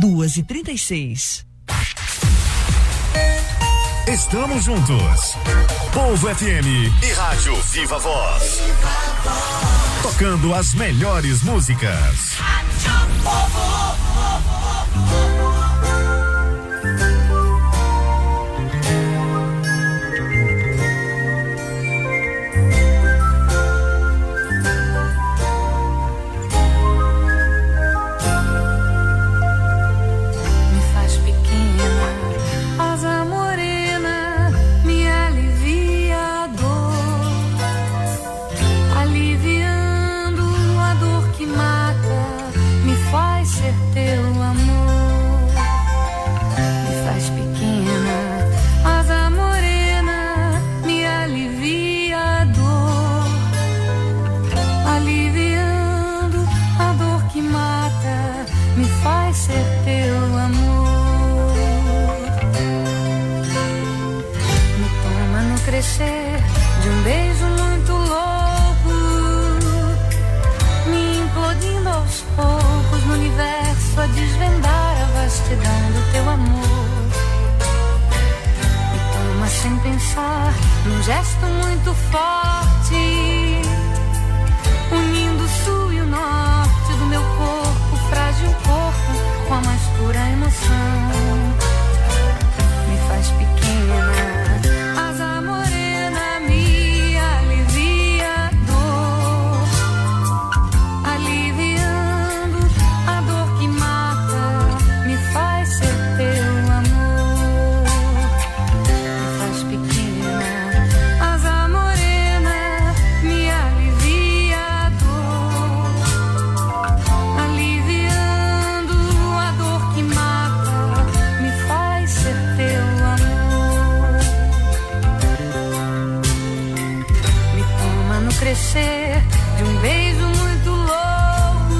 2h36. Estamos juntos. Povo FM e Rádio Viva Voz. Tocando as melhores músicas. De um beijo muito louco, me implodindo aos poucos no universo a desvendar a vastidão do teu amor. Me toma sem pensar, num gesto muito forte, unindo o sul e o norte do meu corpo, frágil corpo, com a mais pura emoção. Me faz pequena. De um beijo muito louco,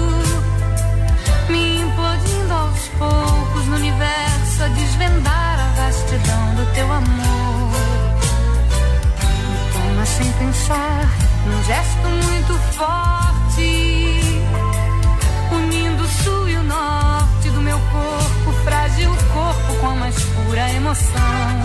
me implodindo aos poucos no universo a desvendar a vastidão do teu amor. Me toma sem pensar, num gesto muito forte, unindo o sul e o norte do meu corpo, frágil corpo com a mais pura emoção.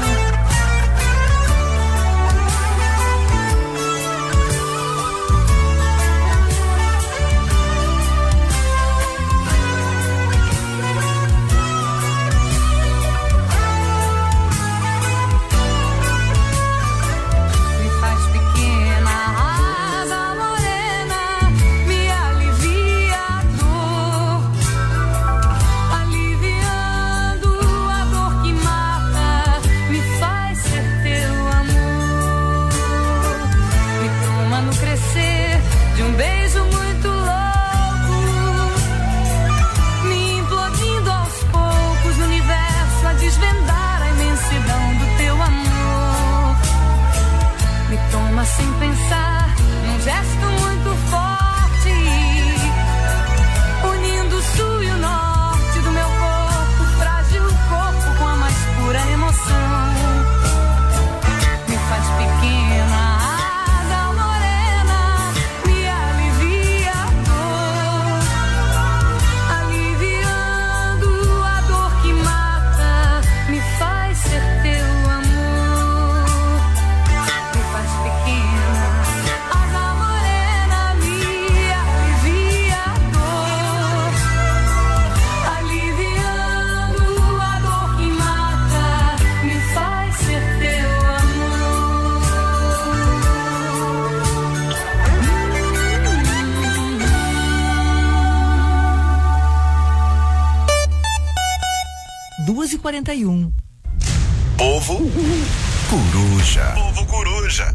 Sem pensar, num gesto muito forte, unindo o sul e o norte do meu corpo, frágil corpo com a mais pura emoção. Me faz pequena, asa morena, me alivia a dor, aliviando a dor que mata, me faz ser teu amor. Me faz pequena. E 41. Povo Coruja. Povo Coruja.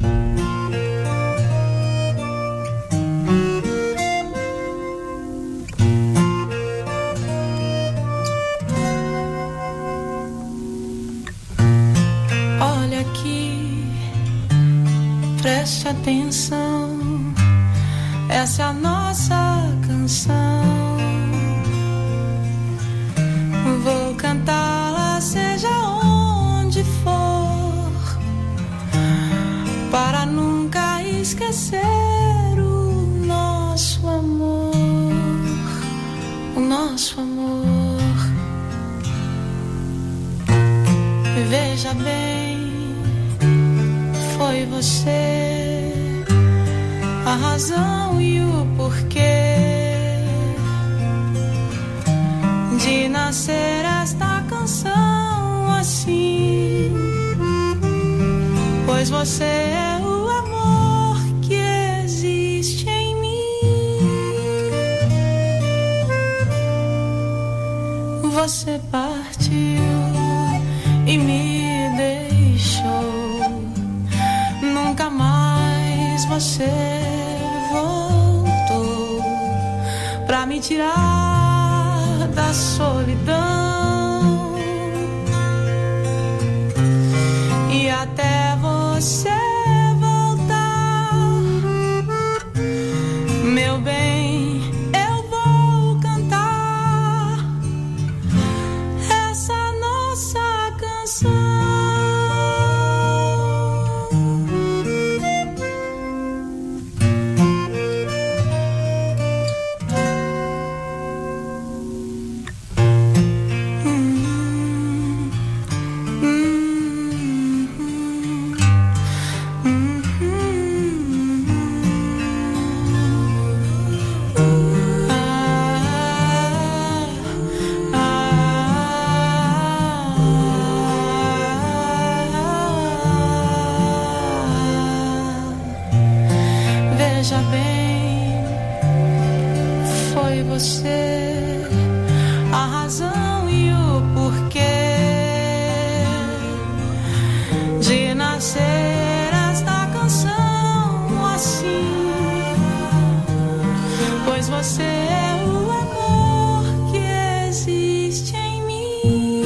Olha aqui, preste atenção, essa é a nossa canção. Vou cantá-la seja onde for, para nunca esquecer o nosso amor, o nosso amor. Veja bem, foi você a razão e o porquê de nascer esta canção assim, pois você é o amor que existe em mim. Você partiu e me deixou, nunca mais você voltou pra me tirar da solidão, e até você voltar, meu bem, eu vou cantar essa nossa canção. Veja bem, foi você a razão e o porquê de nascer esta canção assim, pois você é o amor que existe em mim.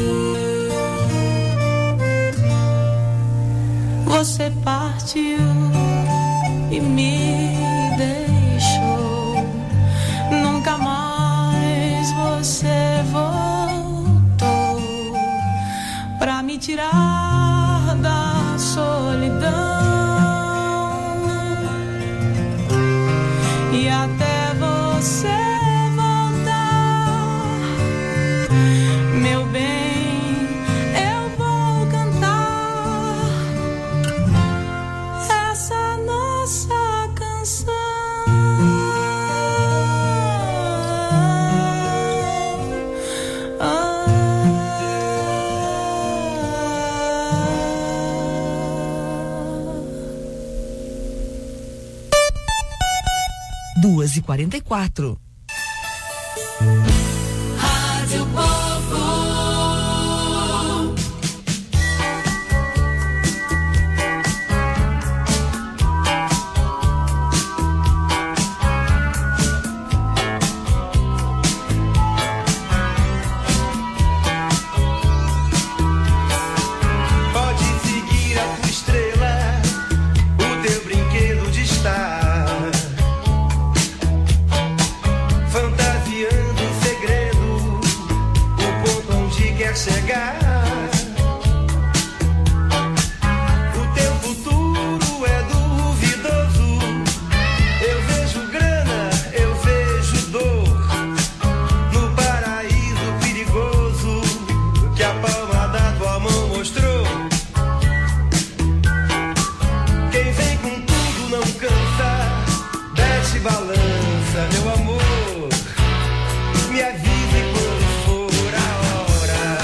Você partiu e me deixou, nunca mais você voltou pra me tirar da solidão, e até você voltar, meu bem, eu vou cantar essa nossa canção. 2h44. Rádio Povo. Pode seguir a tua estrela, o teu brinquedo de estar fantasiando em segredo o ponto onde quer chegar. O teu futuro é duvidoso. Eu vejo grana, eu vejo dor no paraíso perigoso que a palma da tua mão mostrou. Quem vem com tudo não cansa, desce e balança, meu amor. Me avise quando for a hora.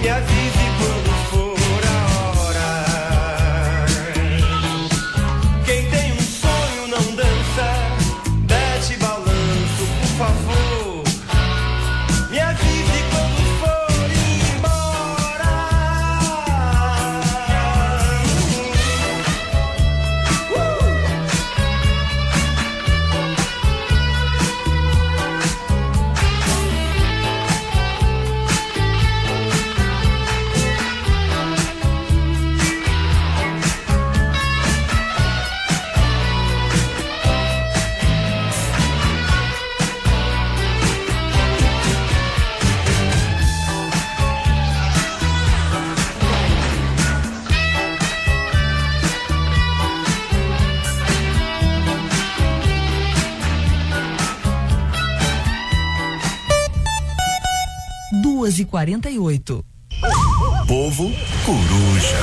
me avise quando for a hora. Quem tem um sonho não dança, desce balanço, por favor. Me avise quando for embora. E 48. Povo Coruja.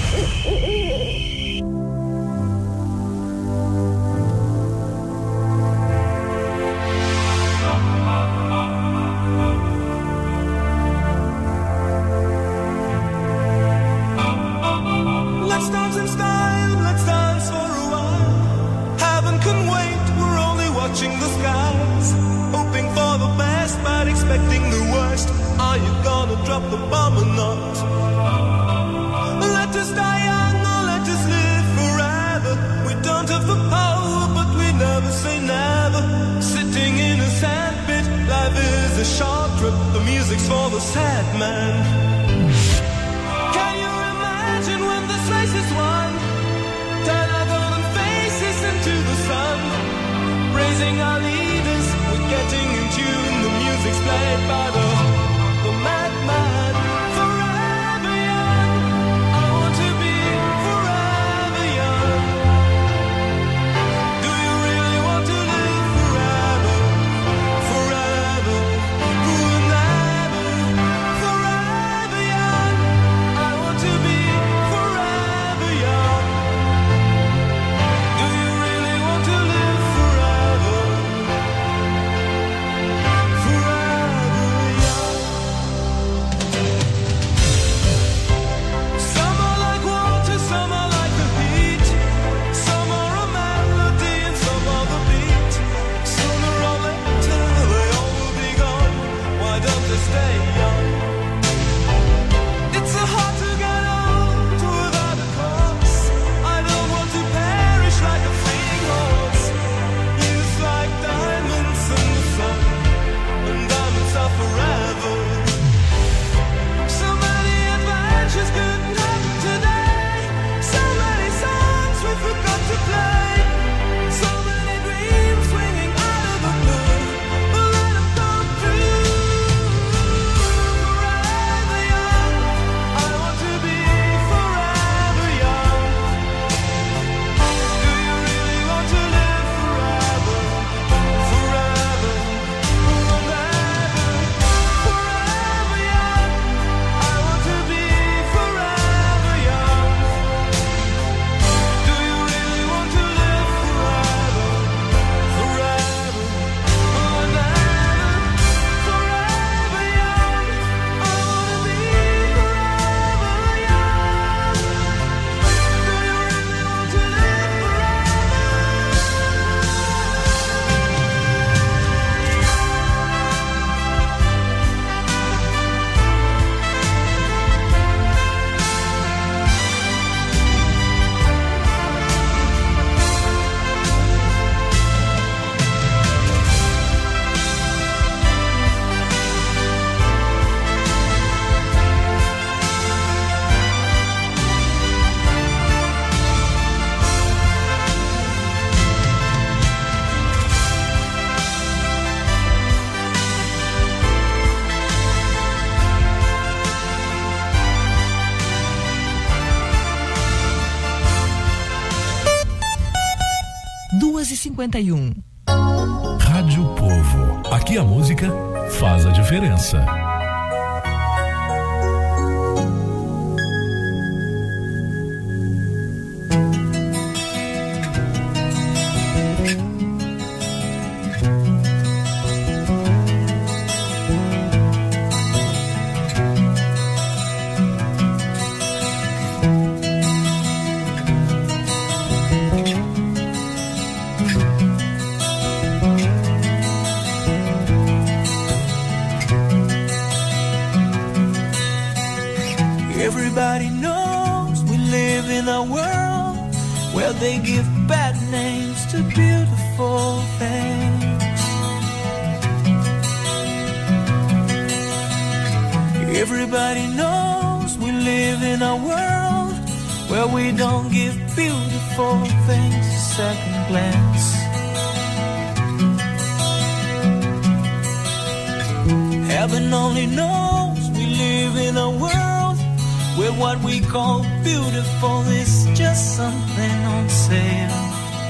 Let's dance in style, let's dance for a while. Heaven can wait, we're only watching the skies. Hoping for the best, but expecting the worst. Are you gonna drop the bomb or not? Let us die young or let us live forever. We don't have the power, but we never say never. Sitting in a sandpit, life is a short trip. The music's for the sad man. Can you imagine when this race is won? Turn our golden faces into the sun. Praising our leaders, we're getting in tune. The music's played by the madman. Forever young, I want to be forever young. Do you really want to live forever? Forever, forever, forever young. I want to be forever young. Do you really want to live forever? Forever young. Some are like water, some are like the heat. Some are a melody and some are the beat. Sooner or later they all will be gone. Why don't they stay young? It's so hard to get old without a cause. I don't want to perish like a fleeing horse. Youth like diamonds in the sun, and diamonds are forever. So many adventures couldn't happen today. So many songs we forgot to play. So many dreams swinging out of the blue. But let them come true. Forever young, I want to be forever young. Do you really want to live forever? Forever, forever, forever young. I want to be forever young. Do you really want to live forever? Forever, forever, forever young. I want to be forever young. Do you really want to live e 51. Rádio Povo. Aqui a música faz a diferença. Everybody knows we live in a world where they give bad names to beautiful things. Everybody knows we live in a world where we don't give beautiful things a second glance. Heaven only knows we live in a world where what we call beautiful is just something on sale.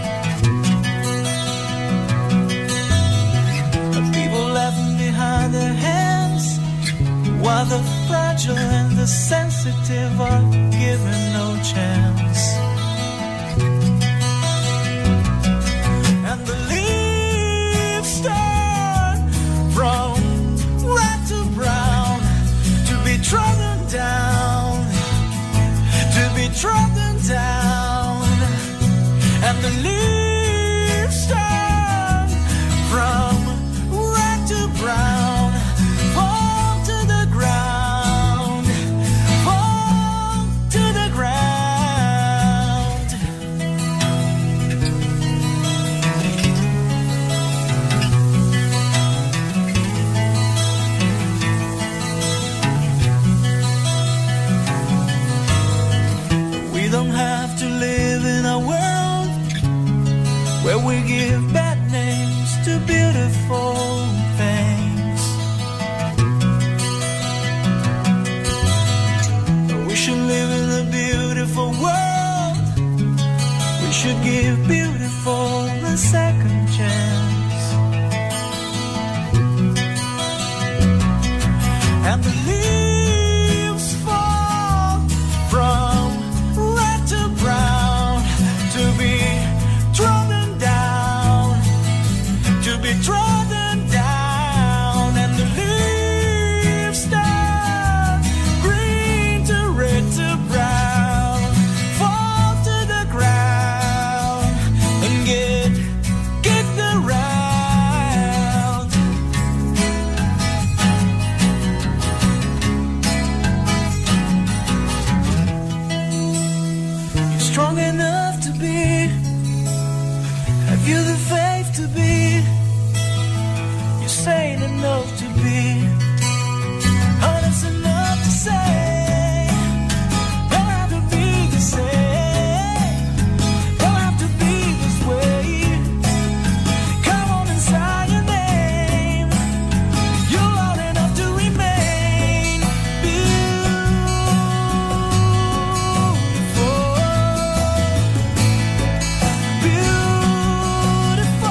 People laughing behind their hands, while the fragile and the sensitive are given no chance. And the leaves turn from red to brown, to be trodden down, to be trodden down. And the leaves turn from red to brown, fall to the ground, fall to the ground. We don't have to live in a world where we give bad names to beautiful things. We should live in a beautiful world. We should give beautiful a second chance. And the leaves fall from red to brown, to be trodden down, to be trodden down. And the leaves turn green to red to brown, fall to the ground and get kicked around. You're strong enough to be, have you the faith to be? You're sane enough to be, honest enough to say, don't have to be the same, don't have to be this way. Come on and sign your name, you're loud enough to remain beautiful, beautiful.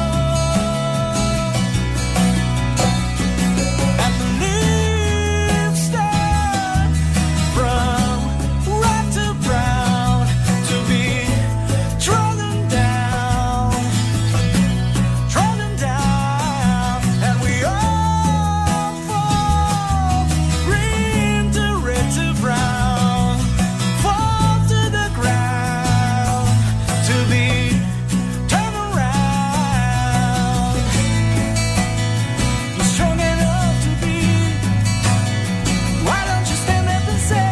And the leaves turn from red to brown, to be trodden down, trodden down. And we all fall green to red to brown, fall to the ground, to be turned around. You're strong enough to be, why don't you stand up and say,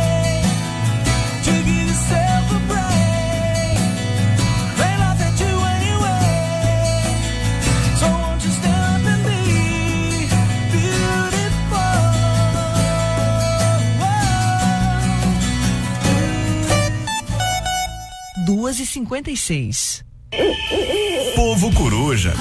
to give yourself a break, they laugh at you anyway. So won't you stand up and be beautiful? 2h56. Povo Coruja.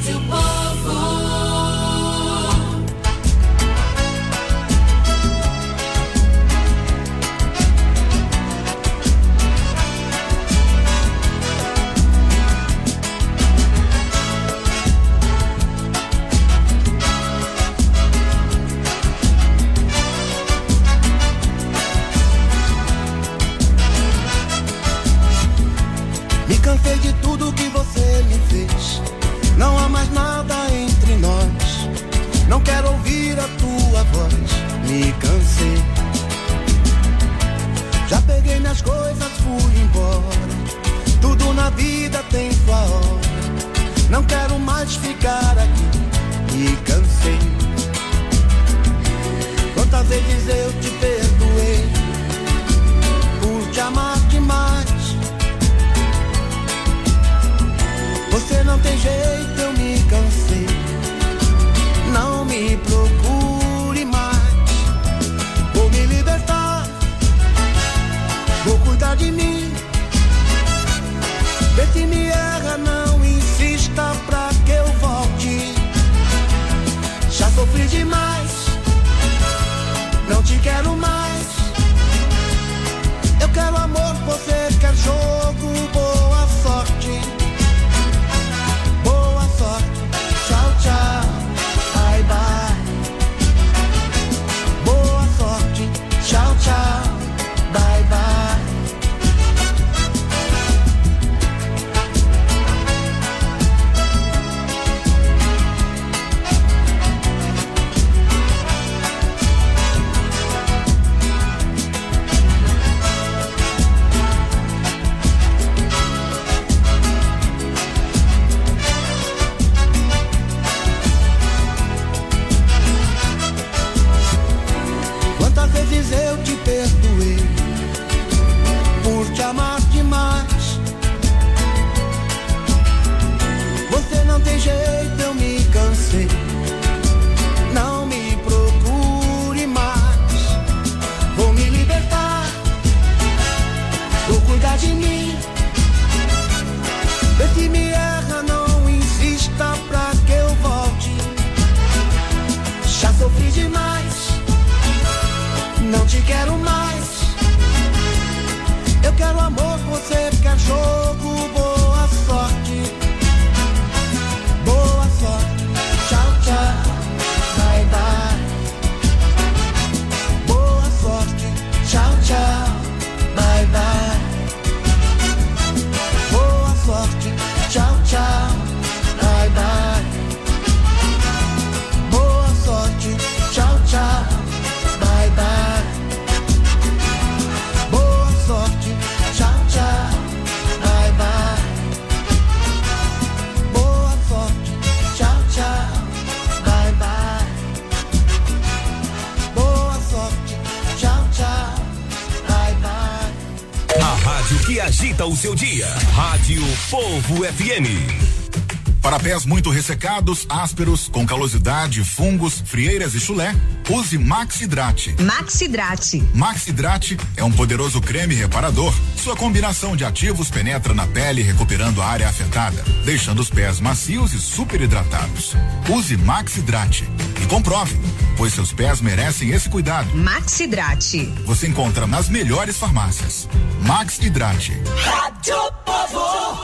Me cansei de tudo que você me fez. Não há mais nada entre nós. Não quero ouvir a tua voz. Me cansei. Já peguei minhas coisas, fui embora. Tudo na vida tem sua hora. Não quero mais ficar aqui. Me cansei. Quantas vezes eu te perdoei. rádio que agita o seu dia. Rádio Povo FM. Para pés muito ressecados, ásperos, com calosidade, fungos, frieiras e chulé, use Maxidrate. Maxidrate. Maxidrate é um poderoso creme reparador. Sua combinação de ativos penetra na pele, recuperando a área afetada, deixando os pés macios e super hidratados. Use Maxidrate e comprove, pois seus pés merecem esse cuidado. Maxidrate. Você encontra nas melhores farmácias. Maxidrate. Rádio Povo.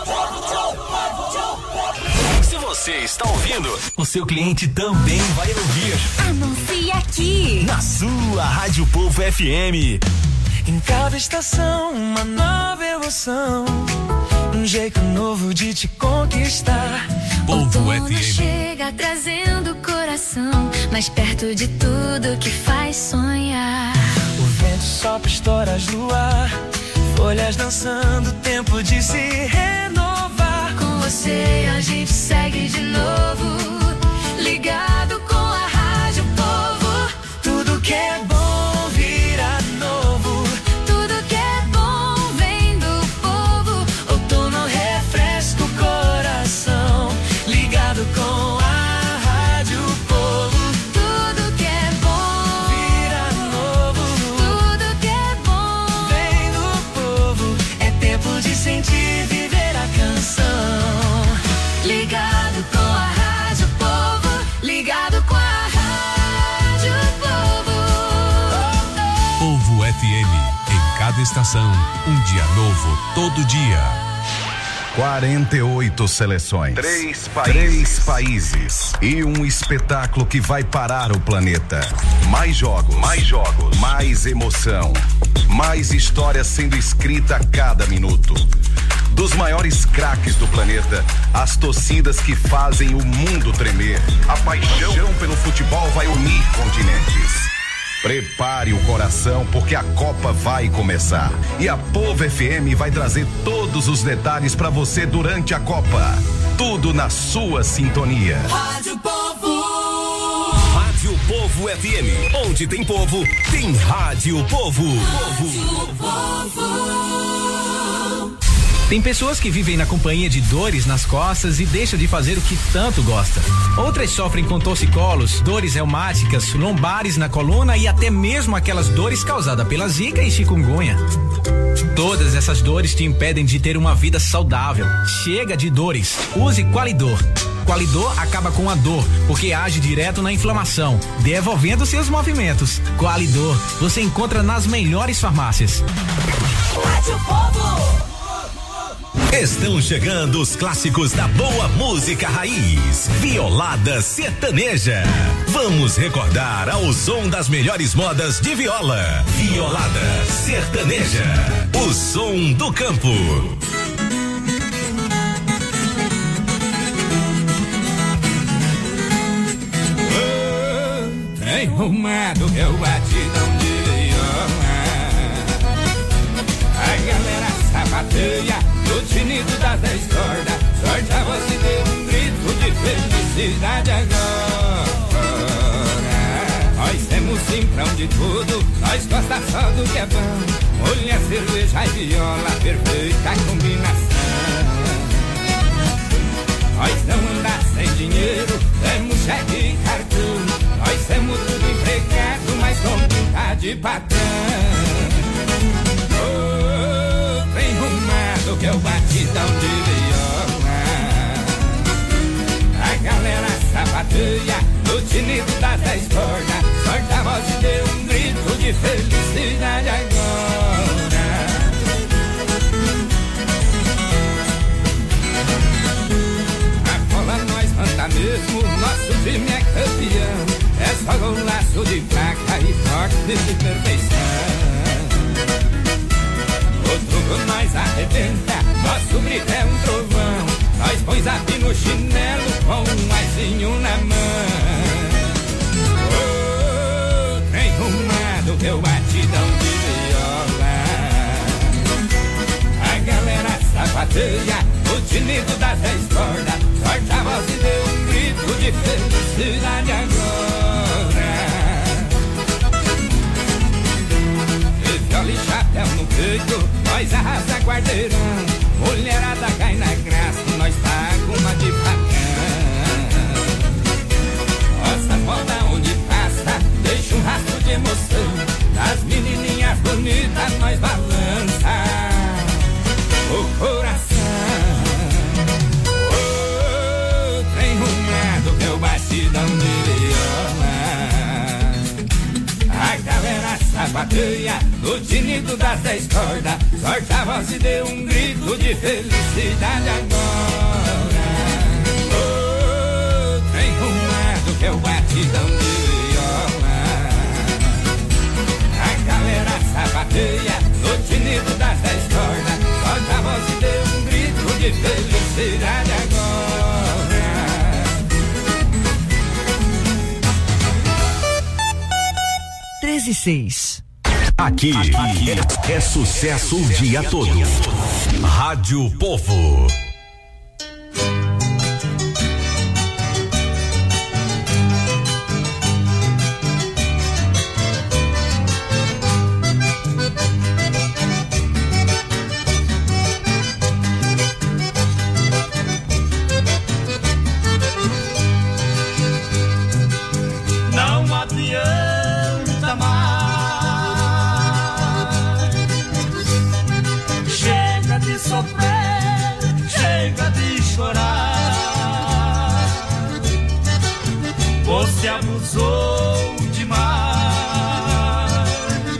Se você está ouvindo, o seu cliente também vai ouvir. Anuncie aqui. Na sua Rádio Povo FM. Em cada estação, uma nova emoção. Um jeito novo de te conquistar. Povo Outono FM. chega trazendo o coração mais perto de tudo que faz sonhar. O vento sopra histórias no ar. Folhas dançando, tempo de se renovar. Com você a gente segue de novo, ligado com a Rádio Povo. Tudo que é bom vira novo. Tudo que é bom vem do povo. Outono refresca o coração, ligado com a Rádio Povo. Tudo que é bom Vira novo. tudo que é bom Vem do povo. É tempo de sentir, viver a canção. ligado com a Rádio Povo, ligado com a Rádio Povo. Povo FM. Em cada estação, um dia novo, todo dia. 48 seleções. 3 países. E um espetáculo que vai parar o planeta. Mais jogos. Mais emoção. Mais história sendo escrita a cada minuto. Dos maiores craques do planeta, as torcidas que fazem o mundo tremer. A paixão pelo futebol vai unir continentes. Prepare o coração porque a Copa vai começar. E a Povo FM vai trazer todos os detalhes para você durante a Copa. Tudo na sua sintonia. Rádio Povo. Rádio Povo FM. Onde tem povo, tem Rádio Povo. Rádio Povo. Tem pessoas que vivem na companhia de dores nas costas e deixam de fazer o que tanto gosta. Outras sofrem com torcicolos, dores reumáticas, lombares na coluna e até mesmo aquelas dores causadas pela zika e chikungunya. Todas essas dores te impedem de ter uma vida saudável. Chega de dores. Use Qualidor. Qualidor acaba com a dor, porque age direto na inflamação, devolvendo seus movimentos. Qualidor, você encontra nas melhores farmácias. Rádio Povo. Estão chegando os clássicos da boa música raiz. Violada sertaneja. Vamos recordar ao som das melhores modas de viola. Violada sertaneja. O som do campo. Tem rumado meu batidão de viola. A galera sapateia no tinido das 10 cordas. Sorte a voz e deu um grito de felicidade agora. Nós temos simprão de tudo, nós gosta só do que é bom. Mulher, cerveja e viola, perfeita combinação. Nós não andar sem dinheiro, temos cheque e cartão. Nós temos tudo empregado, mas com pinta de patrão. Bem rumado que é o batidão de viola. A galera sapateia no tinido das 10 cordas. Sorte a voz e deu um grito de felicidade agora. A bola nós manda mesmo, nosso time é campeão. É só golaço de placa e toque de perfeição. O nós arrebenta, nosso grito é um trovão. Nós põe zap no chinelo com um aizinho na mão. Oh, trem rumado, meu batidão de viola. A galera sapateia, o tinido das 10 cordas. Sorte a voz e deu um grito de felicidade agora. E viola e chapéu no peito, nós arrasa, guarda sapateia no tinido das 10 cordas. Sorta a voz e deu um grito de felicidade agora. Oh, trem rumado que é o batidão de viola. A galera sapateia no tinido das 10 cordas. Sorta a voz e deu um grito de felicidade agora. 13:06. Aqui é sucesso o dia todo. Rádio Povo. Não adianta mais. Chega de sofrer, chega de chorar. Você abusou demais.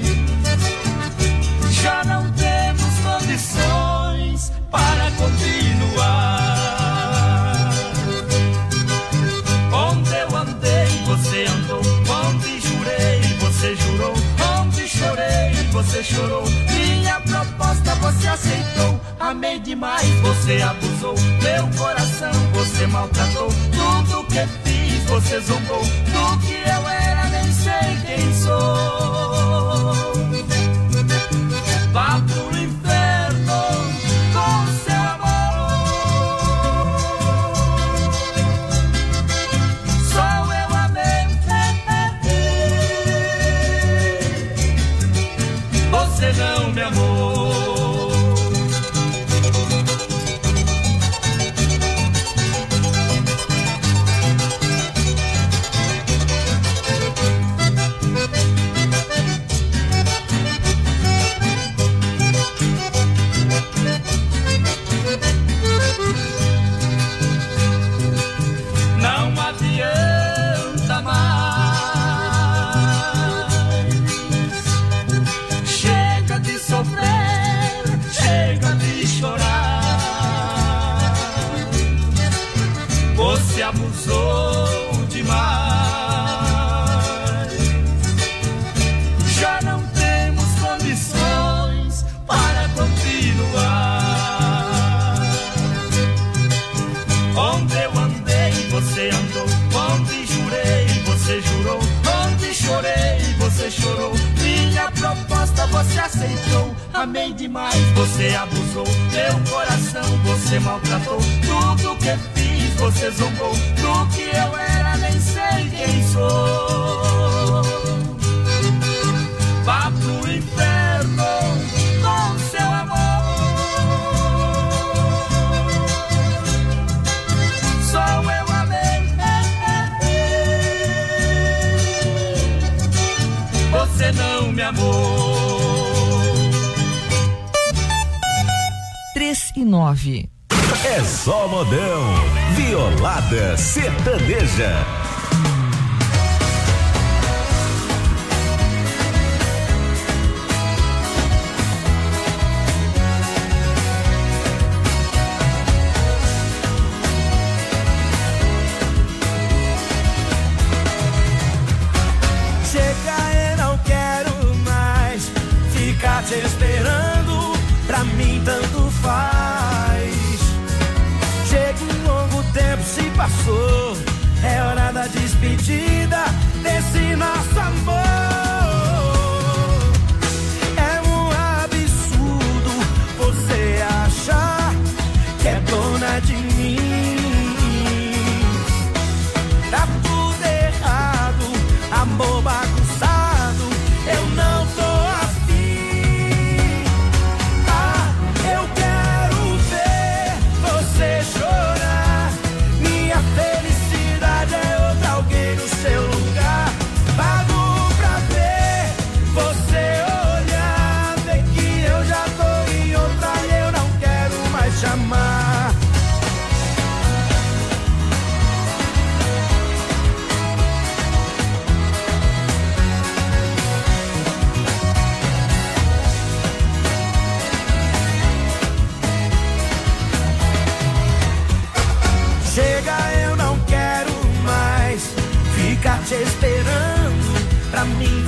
Já não temos condições para continuar. Onde eu andei, você andou. Onde jurei, você jurou. Onde chorei, você chorou. Minha proposta você aceitou. Amei demais, você abusou. Meu coração você maltratou. Tudo que fiz você zombou. Do que eu era nem sei quem sou. Vá pro inferno com seu amor. Só eu amei. Você não me amou. Não adianta mais. Chega de sofrer, chega de chorar. Você abusou demais. Já não temos condições para continuar. Onde eu andei, você andou. Onde jurei, você jurou. Onde chorei, você chorou. Minha proposta você aceitou. Amei demais, você abusou. Meu coração você maltratou. Tudo que fiz você zombou. Do que eu era nem sei quem sou. Vá pro inferno com seu amor. Só eu amei. Você não me amou. 3:09. É só modão. Violada sertaneja. Chega e não quero mais ficar te esperando. Pra mim tanto faz. Chega, um longo tempo se passou. É hora da despedida desse nosso amor. É um absurdo você achar que é dona de mim. Tá tudo errado, amor bagunçado. Eu não tô afim. Ah, eu quero ver você chorar. Minha felicidade é outra, alguém no seu lugar. Pago pra ver.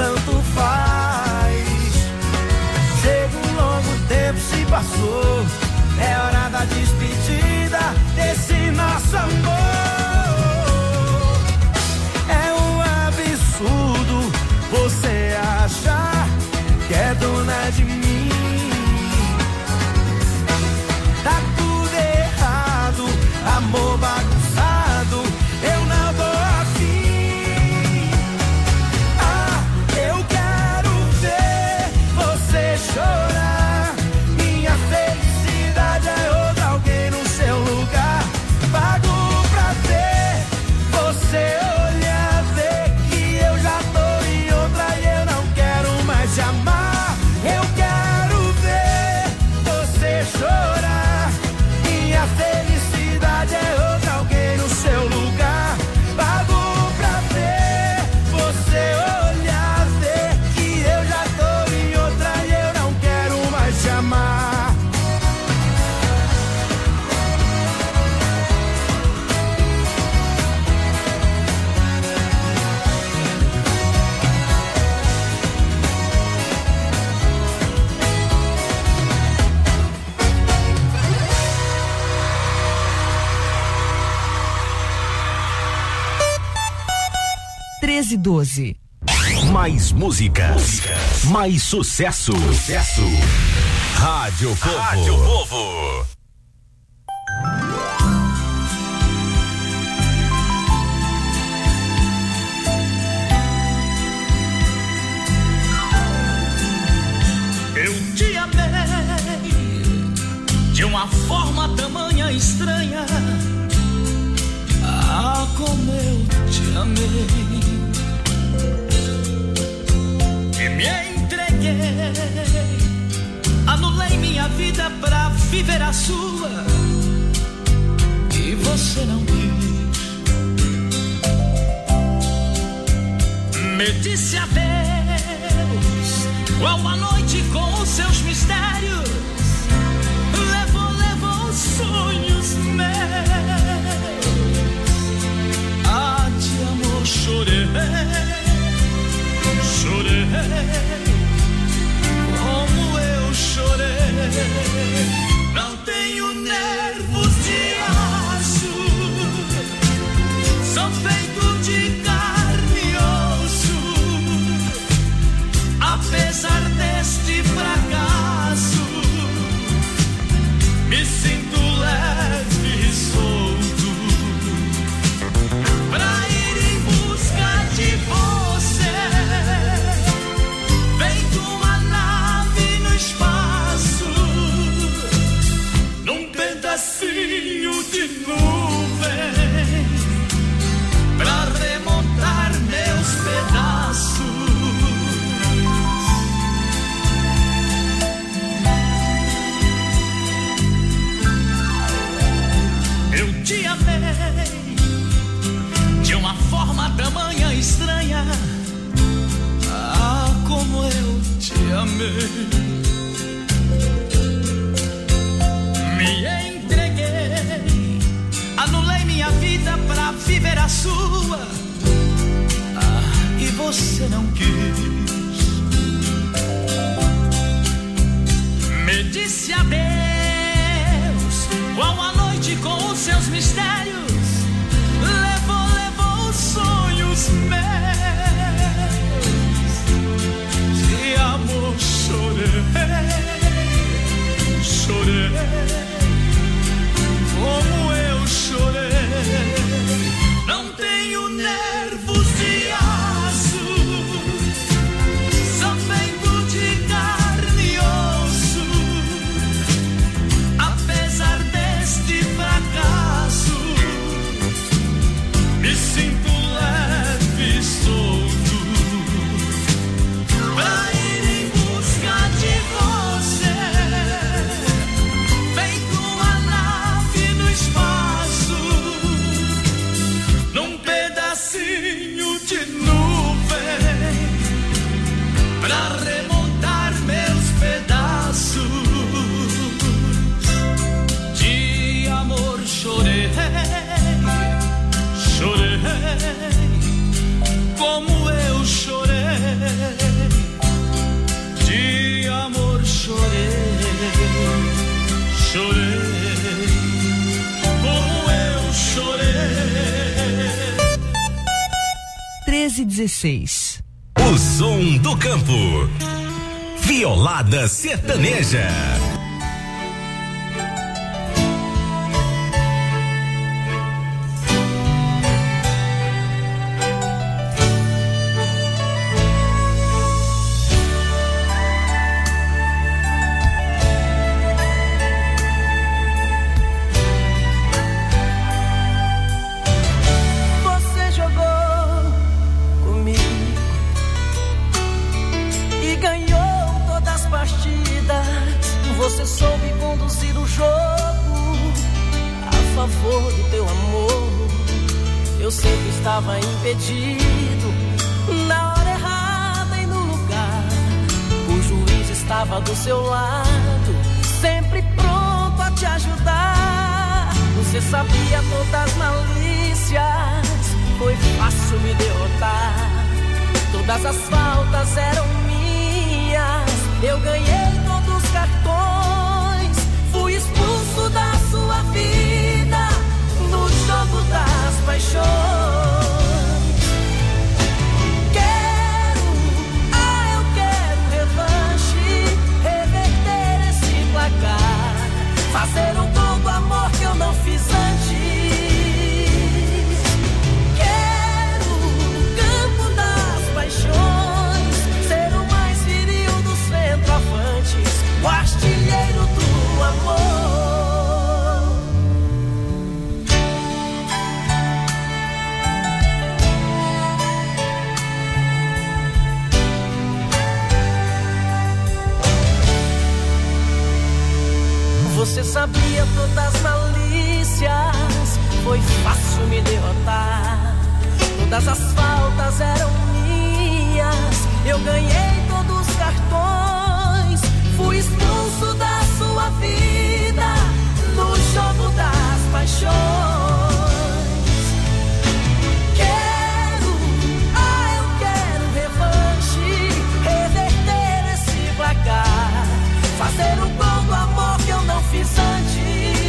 tanto faz. Chega um longo tempo se passou, é hora da despedida desse nosso amor. É um absurdo você achar que é dona de mim. Tá tudo errado, amor bagunçado, eu não tô afim. Ah, eu quero ver você chorar. Minha felicidade é outra, alguém no seu lugar. Pago pra ver você olhar, ver que eu já tô em outra e eu não quero mais te amar. Eu quero ver você chorar. Minha felicidade é outra, alguém no seu lugar. Pago pra ver você olhar, ver que eu já tô em outra e eu não quero mais te amar. Treze 12. Mais músicas, mais sucesso. Rádio Povo. Eu te amei de uma forma tamanha estranha. Ah, como eu te amei. E me entreguei, anulei minha vida pra viver a sua, e você não quis. Me disse adeus, qual a noite com os seus mistérios, levou sonhos meus. Ah, de amor chorei, como eu chorei. Não tenho nervos de aço, sou feito de carne e osso. Apesar deste fracasso, me sinto leve e solto pra ir em busca de você. Feito uma nave no espaço, num pedacinho de nuvem, pra remontar meus pedaços. Eu te amei de uma forma tamanha estranha. Ah, como eu te amei. Me entreguei, anulei minha vida pra viver a sua. Ah, e você não quis. Me disse adeus, qual a noite com os seus mistérios, levou sonhos meus. De amor chorei, como eu chorei. Não tenho nervos de aço, 13h16. O som do campo. Violada sertaneja. Você soube conduzir o jogo a favor do teu amor. Eu sempre estava impedido, na hora errada e no lugar. O juiz estava do seu lado, sempre pronto a te ajudar. Você sabia todas as malícias, foi fácil me derrotar. Todas as faltas eram minhas, eu ganhei todos os cartões. Fui expulso da sua vida no jogo das paixões. Eu quero revanche, reverter esse placar, fazer um gol do amor que eu não fiz antes. Quero o campo das paixões, ser o mais viril dos centroavantes, o artilheiro do amor. Você sabia todas as malícias, foi fácil me derrotar. Todas as faltas eram minhas, eu ganhei todos os cartões. Fui expulso da sua vida no jogo das paixões. Eu quero revanche, reverter esse placar, fazer o gol do amor que eu não fiz antes.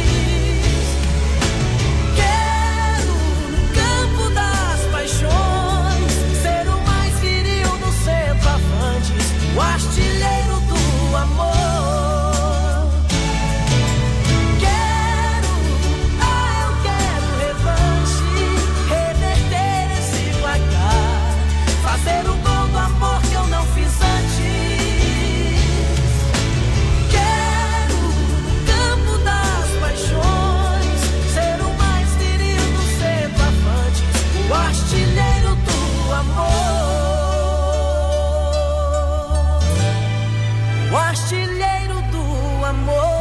Quero no campo das paixões, ser o mais viril dos centroavantes, o artilheiro do amor. Eu quero revanche, reverter esse placar, fazer o gol do amor que eu não fiz antes. Quero no campo das paixões, ser o mais viril dos centroavantes, o artilheiro do amor. O artilheiro do amor.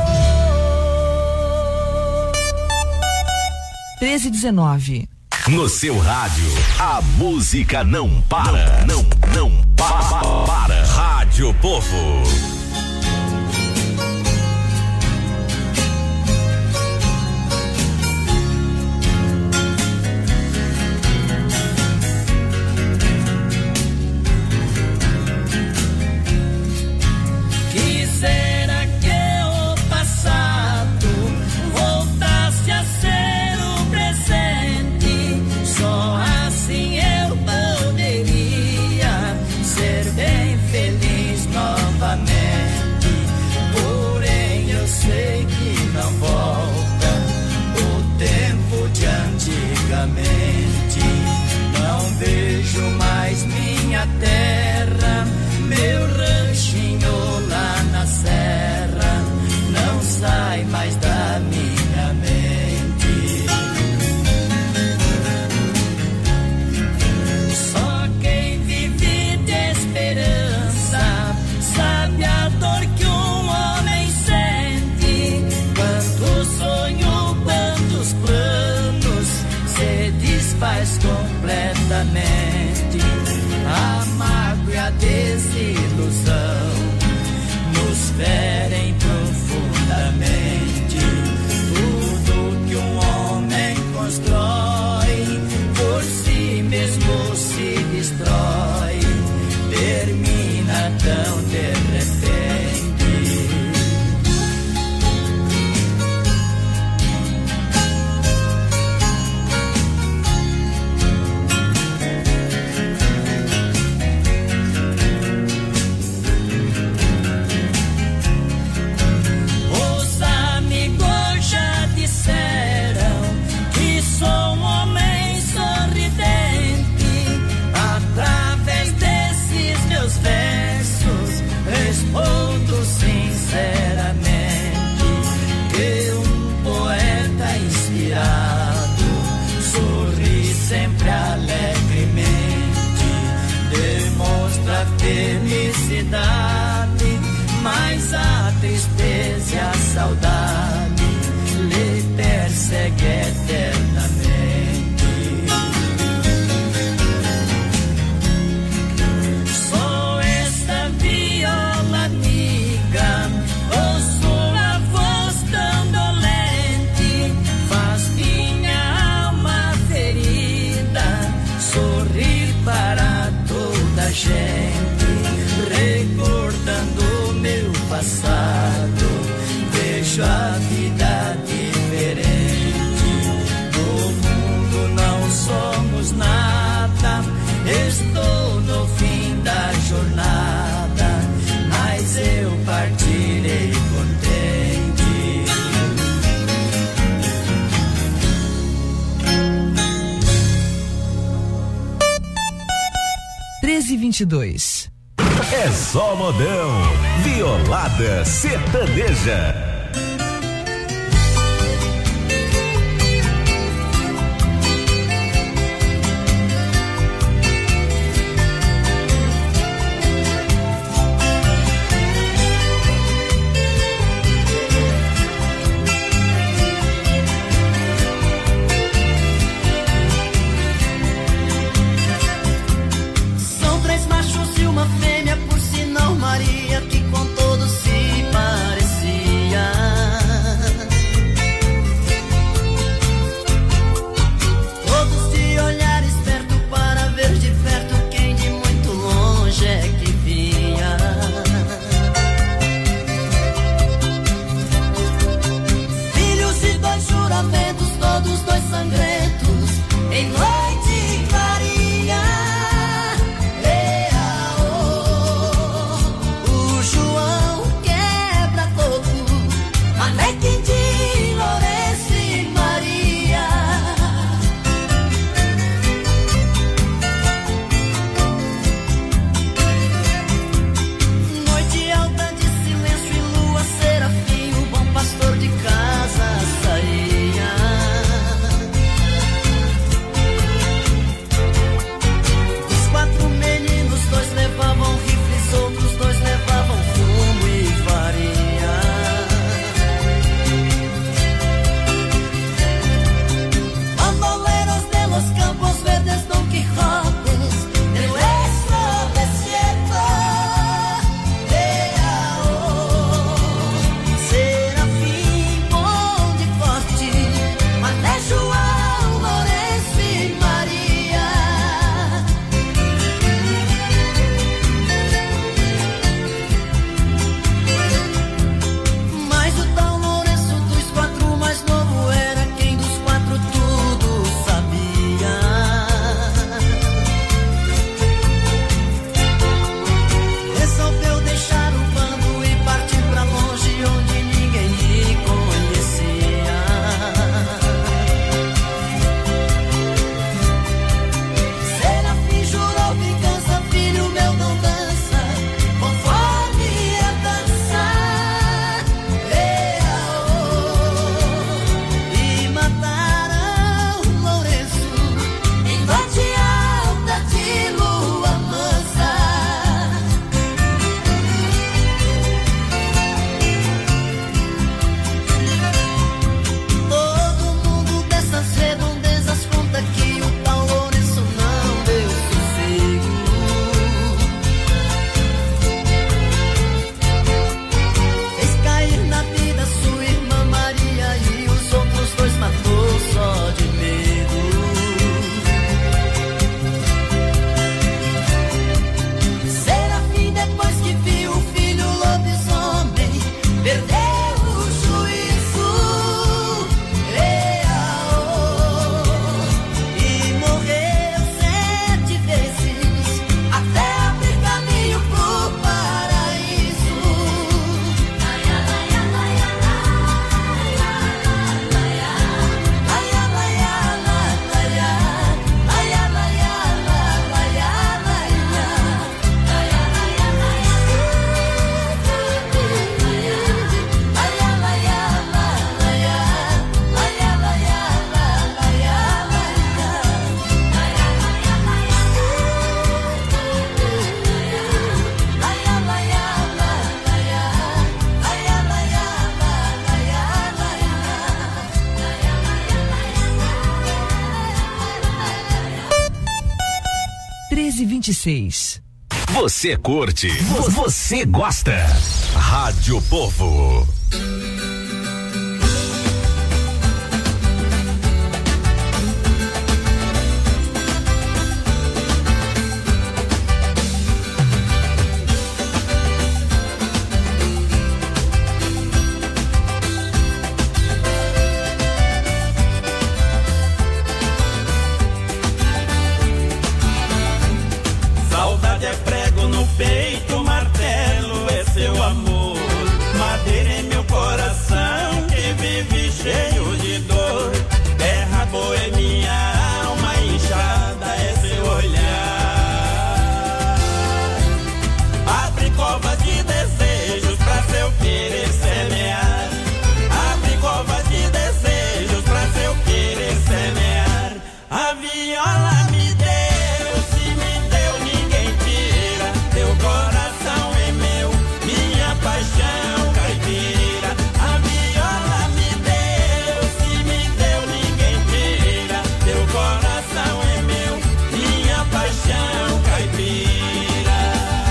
13h19. No seu rádio, a música não para. Não para. Rádio Povo. Quisera que o passado voltasse a ser o presente, só assim eu poderia ser bem feliz novamente. felicidade, mas a tristeza e a saudade lhe persegue eternamente. Sou esta viola amiga, ou sua voz tão dolente, faz minha alma ferida sorrir para toda a gente, recordando meu passado, vejo a vida diferente. No mundo não somos nada, estou no fim da jornada, mas eu partirei contente. 13h22. É só modão, Violada Sertaneja. São três machos e uma fêmea, por sinal Maria, que com todos se parecia. 26. Você curte, você gosta. Rádio Povo. Saudade é prego no peito, martelo é seu amor. Madeira em meu coração que vive cheio de dor. Terra boa é minha alma, inchada é seu olhar. Abre cova de desejos pra seu querer semear. Abre cova de desejos pra seu querer semear. A viola me deu, se me deu ninguém tira. Teu coração é meu, minha paixão caipira. A viola me deu, se me deu ninguém tira. Teu coração é meu, minha paixão caipira.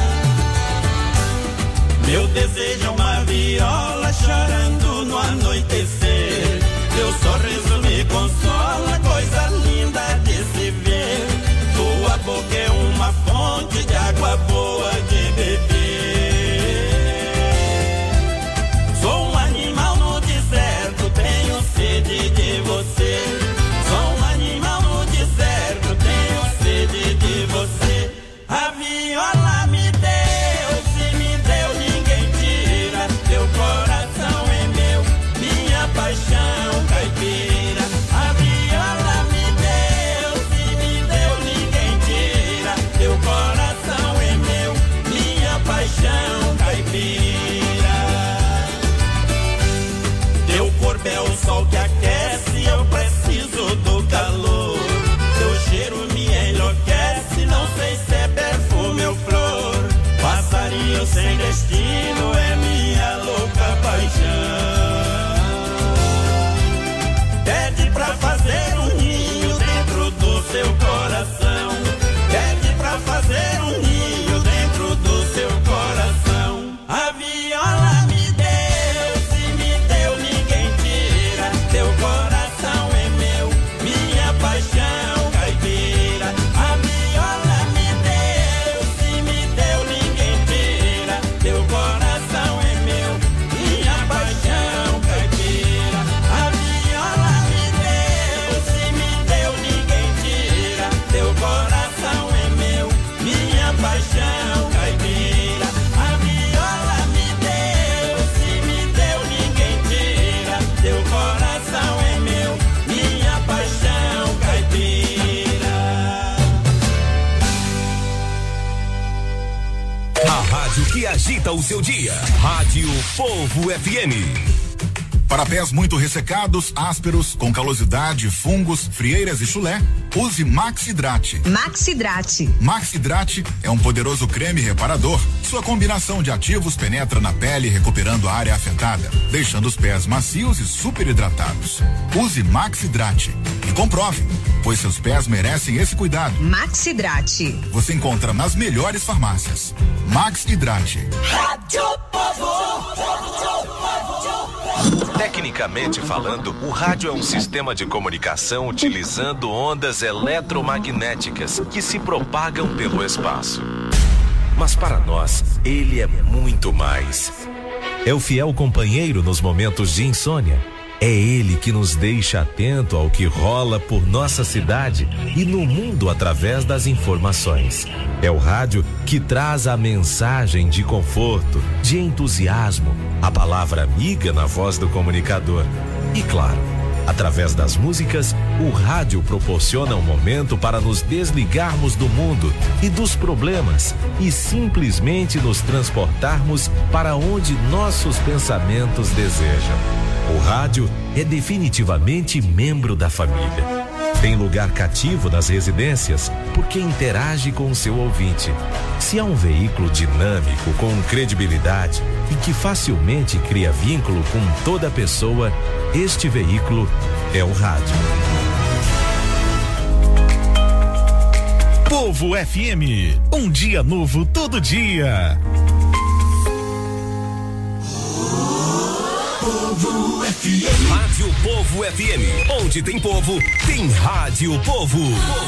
Meu desejo é uma viola chorando no anoitecer. Teu sorriso me consola, coisa linda de se ver. Tua boca é uma fonte de água boa de beber. Sou um animal no deserto, tenho sede de você. Sou um animal no deserto, tenho sede de você. A viola me deu, se me deu ninguém tira. Teu coração é meu, minha paixão caipira. A viola me deu, se me deu ninguém tira. Teu coração é meu, minha paixão caipira. Teu corpo é o sol que aquece, eu preciso do calor. Teu cheiro me enlouquece, não sei se é perfume ou flor. Passarinho sem destino é minha louca paixão. Pede pra fazer um ninho dentro do seu coração. Pede pra fazer um ninho dentro do seu coração. A viola me deu, se me deu ninguém tira. Teu coração é meu, minha paixão caipira. A viola me deu, se me deu ninguém tira. Teu coração é meu, minha paixão caipira. A viola me deu, se me deu ninguém tira. Teu coração é meu, minha paixão caipira. A viola me deu, se me deu ninguém tira. Teu coração é meu, minha paixão caipira. A rádio que agita o seu dia. Rádio Povo FM. Para pés muito ressecados, ásperos, com calosidade, fungos, frieiras e chulé, use Maxidrate. Maxidrate. Maxidrate é um poderoso creme reparador. Sua combinação de ativos penetra na pele, recuperando a área afetada, deixando os pés macios e super hidratados. Use Maxidrate e comprove, pois seus pés merecem esse cuidado. Maxidrate. Você encontra nas melhores farmácias. Maxidrate. Rádio Povo. Tecnicamente falando, o rádio é um sistema de comunicação utilizando ondas eletromagnéticas que se propagam pelo espaço. Mas para nós, ele é muito mais. É o fiel companheiro nos momentos de insônia. É ele que nos deixa atento ao que rola por nossa cidade e no mundo através das informações. É o rádio que traz a mensagem de conforto, de entusiasmo, a palavra amiga na voz do comunicador. E claro, através das músicas, o rádio proporciona um momento para nos desligarmos do mundo e dos problemas e simplesmente nos transportarmos para onde nossos pensamentos desejam. O rádio é definitivamente membro da família. Tem lugar cativo nas residências porque interage com o seu ouvinte. Se há um veículo dinâmico, com credibilidade e que facilmente cria vínculo com toda pessoa, este veículo é o rádio. Povo FM, um dia novo todo dia. Povo FM. Rádio Povo FM. Onde tem povo, tem Rádio Povo.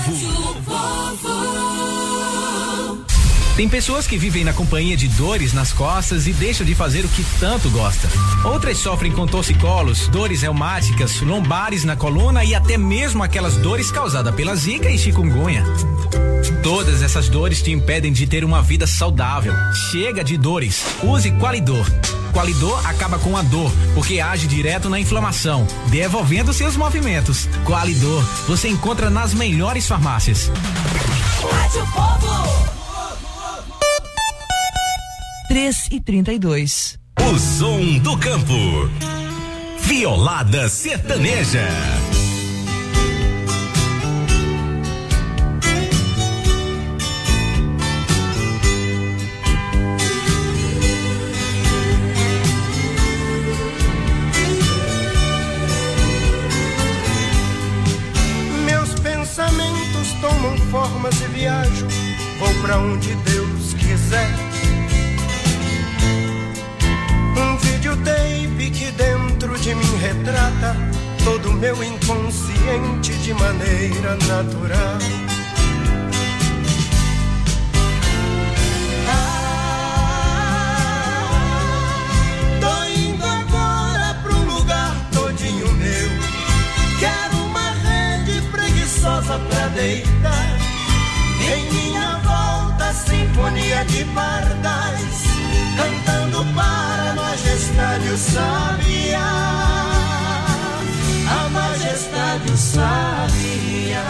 Tem pessoas que vivem na companhia de dores nas costas e deixam de fazer o que tanto gosta. Outras sofrem com torcicolos, dores reumáticas, lombares na coluna e até mesmo aquelas dores causadas pela zika e chikungunya. Todas essas dores te impedem de ter uma vida saudável. Chega de dores. Use Qualidor. Qualidor acaba com a dor, porque age direto na inflamação, devolvendo seus movimentos. Qualidor, você encontra nas melhores farmácias. Rádio Povo. 3h32. O som do campo. Violada sertaneja. Meus pensamentos tomam formas e viajo, vou pra onde Deus quiser. Um videotape que dentro de mim retrata todo meu inconsciente de maneira natural. Tô indo agora pra um lugar todinho meu. Quero uma rede preguiçosa pra deitar. Em minha volta, sinfonia de pardais, cantando para a majestade o sabiá, a majestade o sabiá.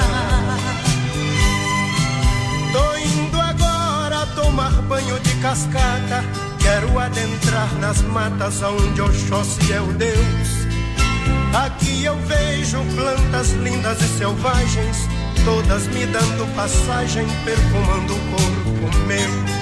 Tô indo agora tomar banho de cascata, quero adentrar nas matas onde Oxóssi é o Deus. Aqui eu vejo plantas lindas e selvagens, todas me dando passagem, perfumando o corpo meu.